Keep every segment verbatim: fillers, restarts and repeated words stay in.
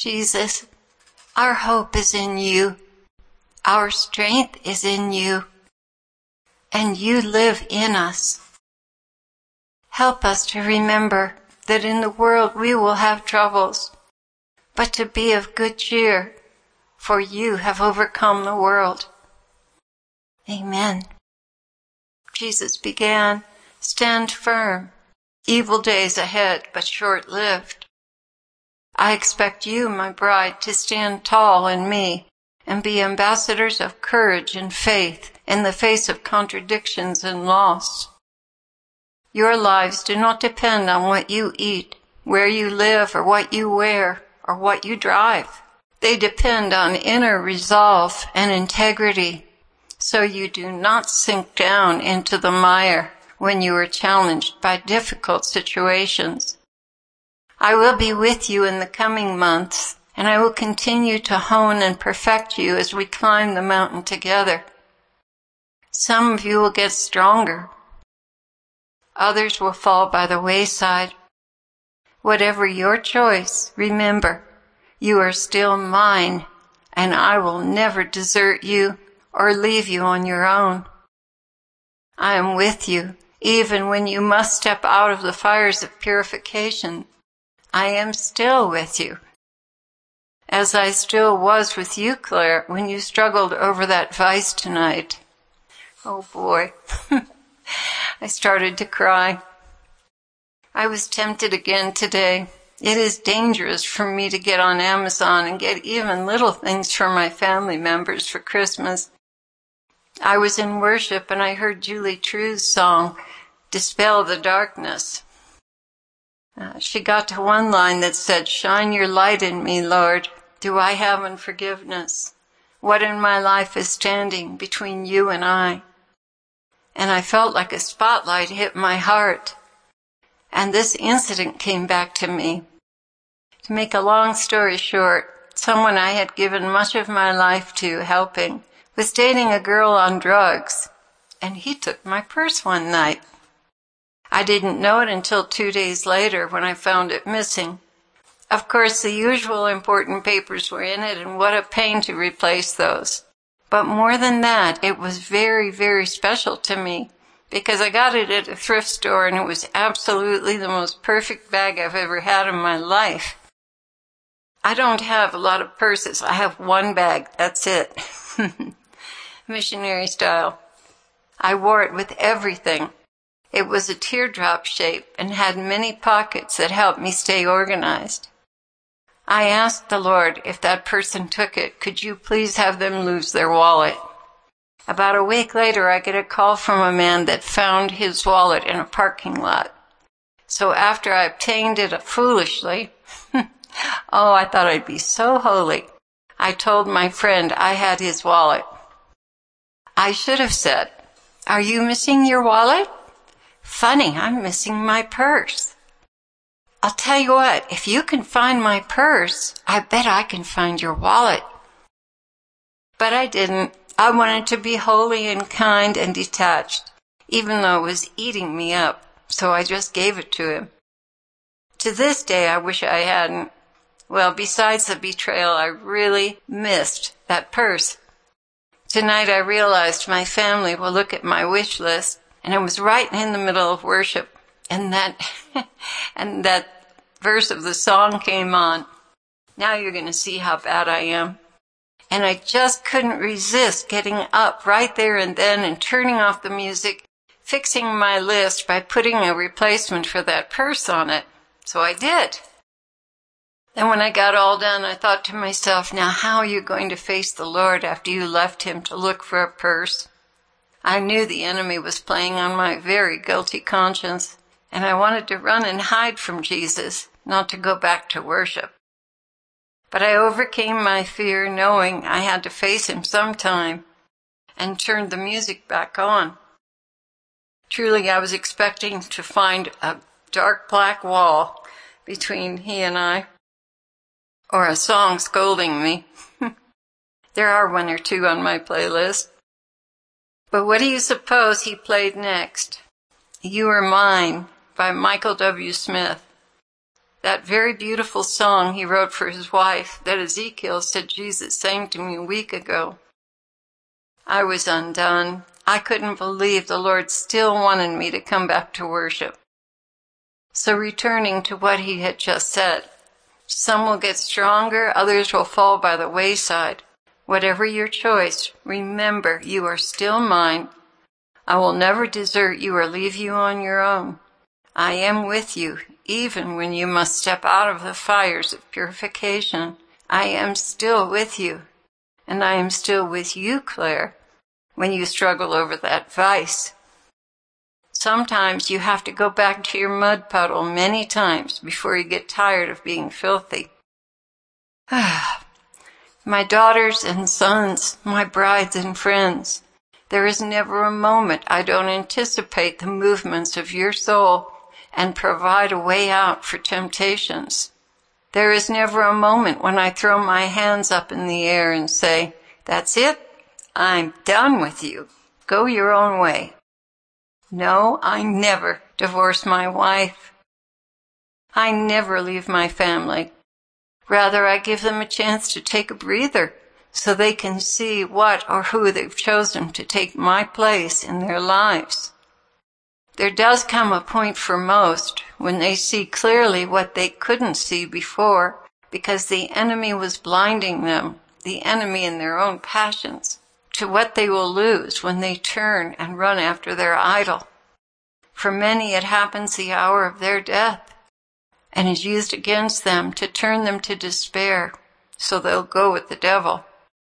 Jesus, our hope is in you. Our strength is in you. And you live in us. Help us to remember that in the world we will have troubles, but to be of good cheer, for you have overcome the world. Amen. Jesus began, stand firm, evil days ahead, but short-lived. I expect you, my bride, to stand tall in me and be ambassadors of courage and faith in the face of contradictions and loss. Your lives do not depend on what you eat, where you live, or what you wear, or what you drive. They depend on inner resolve and integrity, so you do not sink down into the mire when you are challenged by difficult situations. I will be with you in the coming months, and I will continue to hone and perfect you as we climb the mountain together. Some of you will get stronger. Others will fall by the wayside. Whatever your choice, remember, you are still mine, and I will never desert you or leave you on your own. I am with you, even when you must step out of the fires of purification. I am still with you. As I still was with you, Claire, when you struggled over that vice tonight. Oh boy. I started to cry. I was tempted again today. It is dangerous for me to get on Amazon and get even little things for my family members for Christmas. I was in worship and I heard Julie True's song, Dispel the Darkness. Uh, she got to one line that said, shine your light in me, Lord. Do I have unforgiveness? What in my life is standing between you and I? And I felt like a spotlight hit my heart. And this incident came back to me. To make a long story short, someone I had given much of my life to helping was dating a girl on drugs, and he took my purse one night. I didn't know it until two days later when I found it missing. Of course, the usual important papers were in it, and what a pain to replace those. But more than that, it was very, very special to me because I got it at a thrift store and it was absolutely the most perfect bag I've ever had in my life. I don't have a lot of purses. I have one bag. That's it. Missionary style. I wore it with everything. It was a teardrop shape and had many pockets that helped me stay organized. I asked the Lord, if that person took it, could you please have them lose their wallet? About a week later, I get a call from a man that found his wallet in a parking lot. So after I obtained it foolishly, oh, I thought I'd be so holy, I told my friend I had his wallet. I should have said, are you missing your wallet? Funny, I'm missing my purse. I'll tell you what, if you can find my purse, I bet I can find your wallet. But I didn't. I wanted to be holy and kind and detached, even though it was eating me up, so I just gave it to him. To this day, I wish I hadn't. Well, besides the betrayal, I really missed that purse. Tonight I realized my family will look at my wish list, and it was right in the middle of worship. And that, and that verse of the song came on. Now you're going to see how bad I am. And I just couldn't resist getting up right there and then and turning off the music, fixing my list by putting a replacement for that purse on it. So I did. Then when I got all done, I thought to myself, now how are you going to face the Lord after you left him to look for a purse? I knew the enemy was playing on my very guilty conscience. And I wanted to run and hide from Jesus, not to go back to worship. But I overcame my fear knowing I had to face him sometime and turned the music back on. Truly, I was expecting to find a dark black wall between he and I, or a song scolding me. There are one or two on my playlist. But what do you suppose he played next? You Are Mine by Michael W. Smith. that very beautiful song he wrote for his wife that Ezekiel said Jesus sang to me a week ago. I was undone. I couldn't believe the Lord still wanted me to come back to worship. So returning to what he had just said, some will get stronger, others will fall by the wayside. Whatever your choice, remember you are still mine. I will never desert you or leave you on your own. I am with you, even when you must step out of the fires of purification. I am still with you, and I am still with you, Claire, when you struggle over that vice. Sometimes you have to go back to your mud puddle many times before you get tired of being filthy. My daughters and sons, my brides and friends, there is never a moment I don't anticipate the movements of your soul and provide a way out for temptations. There is never a moment when I throw my hands up in the air and say, "That's it, I'm done with you. Go your own way." No, I never divorce my wife. I never leave my family. Rather, I give them a chance to take a breather so they can see what or who they've chosen to take my place in their lives. There does come a point for most when they see clearly what they couldn't see before because the enemy was blinding them, the enemy in their own passions, to what they will lose when they turn and run after their idol. For many it happens the hour of their death and is used against them to turn them to despair, so they'll go with the devil.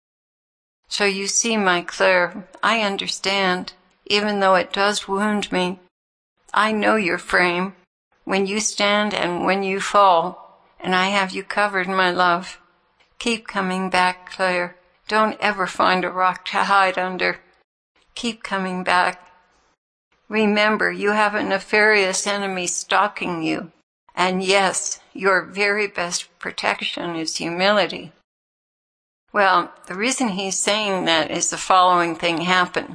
So you see, my Claire, I understand, even though it does wound me. I know your frame, when you stand and when you fall, and I have you covered, my love. Keep coming back, Claire. Don't ever find a rock to hide under. Keep coming back. Remember, you have a nefarious enemy stalking you. And yes, your very best protection is humility. Well, the reason he's saying that is the following thing happened.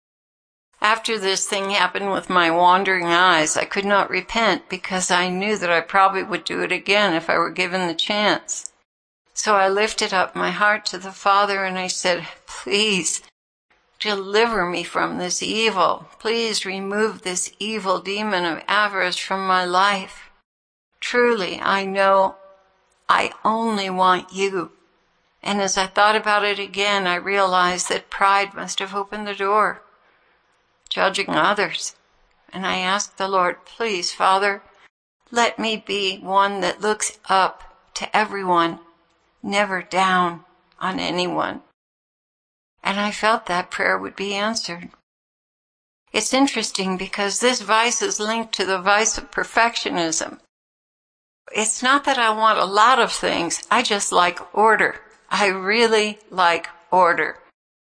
After this thing happened with my wandering eyes, I could not repent because I knew that I probably would do it again if I were given the chance. So I lifted up my heart to the Father and I said, "Please, deliver me from this evil. Please remove this evil demon of avarice from my life. Truly, I know I only want you." And as I thought about it again, I realized that pride must have opened the door, judging others. And I asked the Lord, "Please, Father, let me be one that looks up to everyone, never down on anyone." And I felt that prayer would be answered. It's interesting because this vice is linked to the vice of perfectionism. It's not that I want a lot of things, I just like order. I really like order.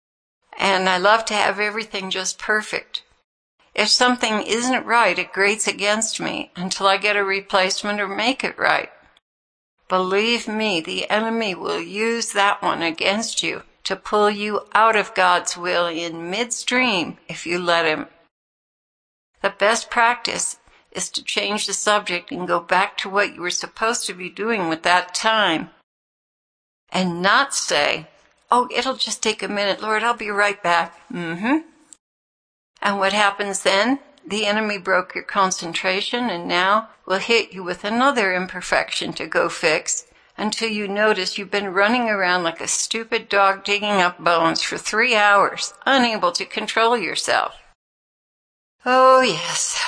And I love to have everything just perfect. If something isn't right, it grates against me until I get a replacement or make it right. Believe me, the enemy will use that one against you to pull you out of God's will in midstream if you let him. The best practice is to change the subject and go back to what you were supposed to be doing with that time. And not say, "Oh, it'll just take a minute, Lord, I'll be right back." Mm-hmm. And what happens then? The enemy broke your concentration and now will hit you with another imperfection to go fix until you notice you've been running around like a stupid dog digging up bones for three hours, unable to control yourself. Oh, yes.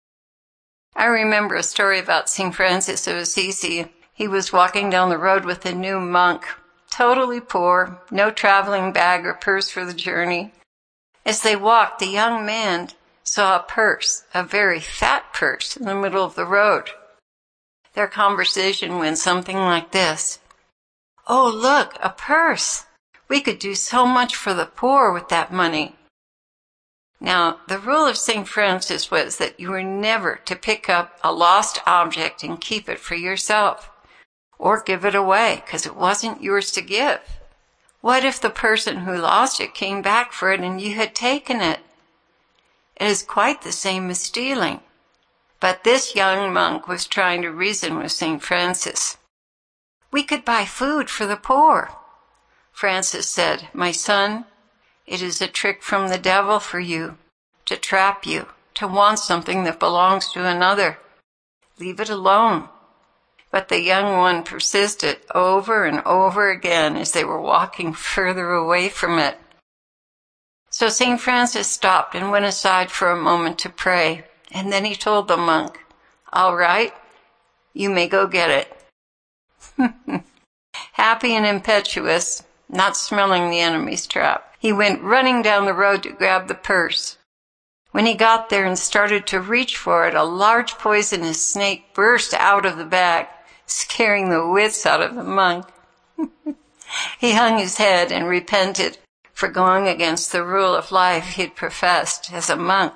I remember a story about Saint Francis of Assisi. He was walking down the road with a new monk, totally poor, no traveling bag or purse for the journey. As they walked, the young man saw a purse, a very fat purse, in the middle of the road. Their conversation went something like this: "Oh, look, a purse! We could do so much for the poor with that money." Now, the rule of Saint Francis was that you were never to pick up a lost object and keep it for yourself, or give it away, because it wasn't yours to give. What if the person who lost it came back for it and you had taken it? It is quite the same as stealing. But this young monk was trying to reason with Saint Francis. "We could buy food for the poor." Francis said, "My son, it is a trick from the devil for you, to trap you, to want something that belongs to another. Leave it alone." But the young one persisted over and over again as they were walking further away from it. So Saint Francis stopped and went aside for a moment to pray, and then he told the monk, "All right, you may go get it." Happy and impetuous, not smelling the enemy's trap, he went running down the road to grab the purse. When he got there and started to reach for it, a large poisonous snake burst out of the bag, scaring the wits out of the monk. He hung his head and repented for going against the rule of life he had professed as a monk.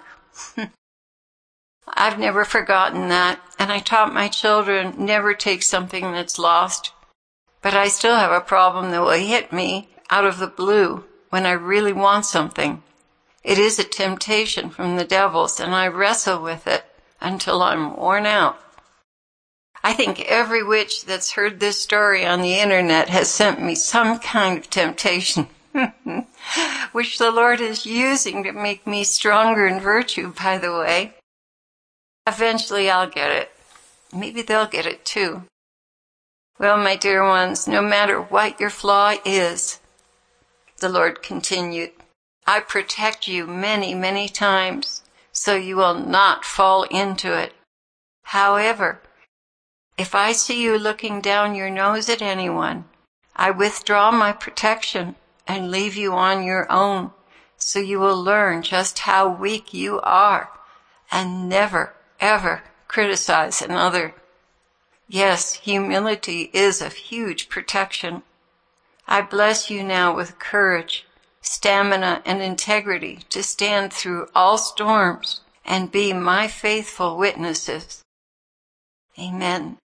I've never forgotten that, and I taught my children never take something that's lost. But I still have a problem that will hit me out of the blue when I really want something. It is a temptation from the devils, and I wrestle with it until I'm worn out. I think every witch that's heard this story on the internet has sent me some kind of temptation, which the Lord is using to make me stronger in virtue, by the way. Eventually I'll get it. Maybe they'll get it too. Well, my dear ones, no matter what your flaw is, the Lord continued, I protect you many, many times so you will not fall into it. However, if I see you looking down your nose at anyone, I withdraw my protection and leave you on your own so you will learn just how weak you are and never, ever criticize another. Yes, humility is a huge protection. I bless you now with courage, stamina, and integrity to stand through all storms and be my faithful witnesses. Amen.